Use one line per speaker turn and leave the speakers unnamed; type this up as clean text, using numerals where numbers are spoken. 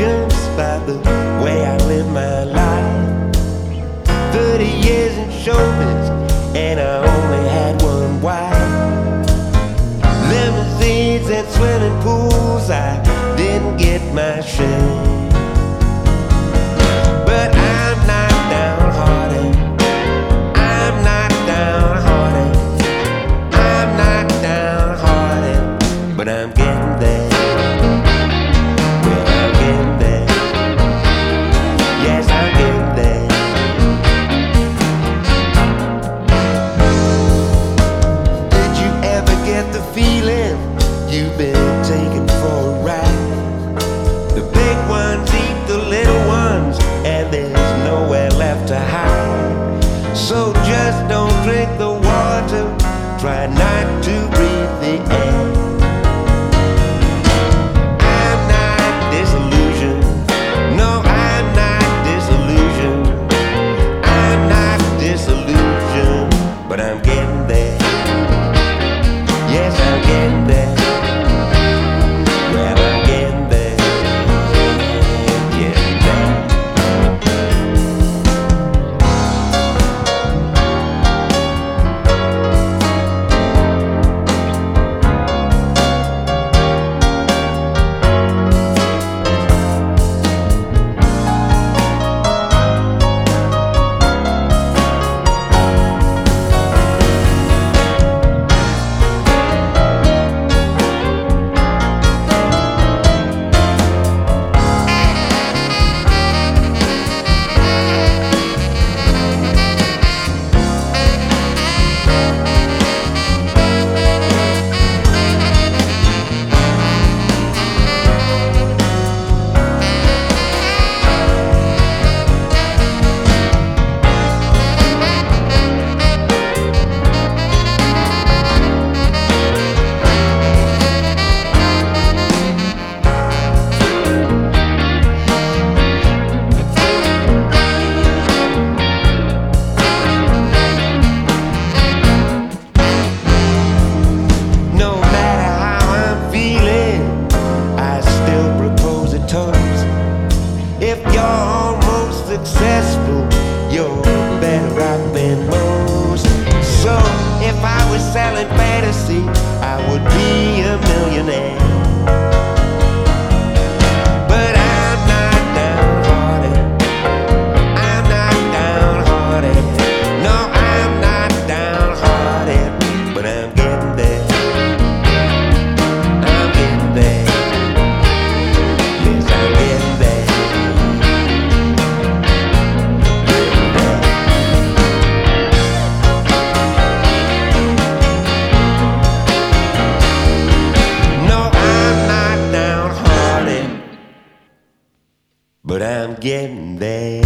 just by the way I live my life. 30 years in showbiz, and I only had one wife. Limousines and swimming pools, I didn't get my share. But I'm not downhearted. I'm not downhearted. I'm not downhearted. But I'm getting there. Well, I'm getting there. Yes, I'm getting there. Did you ever get the feeling you've been taken for a ride? The big ones eat the little ones, and there's nowhere left to hide. So just don't drink the water, try not to breathe the air. I'm not disillusioned, no, I'm not disillusioned. I'm not disillusioned, but I'm getting there. Yes, I'm getting there. Well, I'm getting there. Getting there. If you're almost successful, you're better off than most. So if I was selling fantasy, I would be a millionaire. But I'm not downhearted. I'm not downhearted. No, I'm not downhearted. But I'm getting there. I'm getting there. Yes, I'm getting there. But I'm getting there.